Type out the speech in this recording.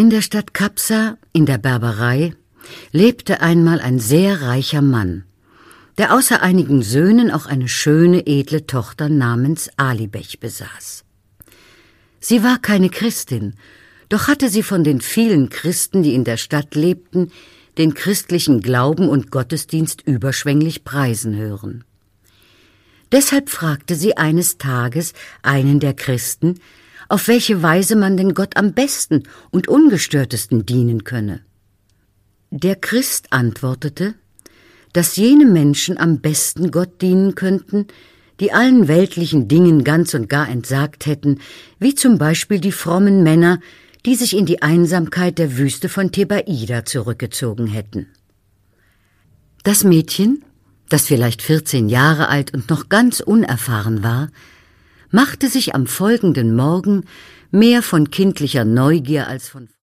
In der Stadt Kapsa, in der Berberei, lebte einmal ein sehr reicher Mann, der außer einigen Söhnen auch eine schöne, edle Tochter namens Alibech besaß. Sie war keine Christin, doch hatte sie von den vielen Christen, die in der Stadt lebten, den christlichen Glauben und Gottesdienst überschwänglich preisen hören. Deshalb fragte sie eines Tages einen der Christen, auf welche Weise man denn Gott am besten und ungestörtesten dienen könne. Der Christ antwortete, dass jene Menschen am besten Gott dienen könnten, die allen weltlichen Dingen ganz und gar entsagt hätten, wie zum Beispiel die frommen Männer, die sich in die Einsamkeit der Wüste von Thebaida zurückgezogen hätten. Das Mädchen, das vielleicht 14 Jahre alt und noch ganz unerfahren war, machte sich am folgenden Morgen mehr von kindlicher Neugier als von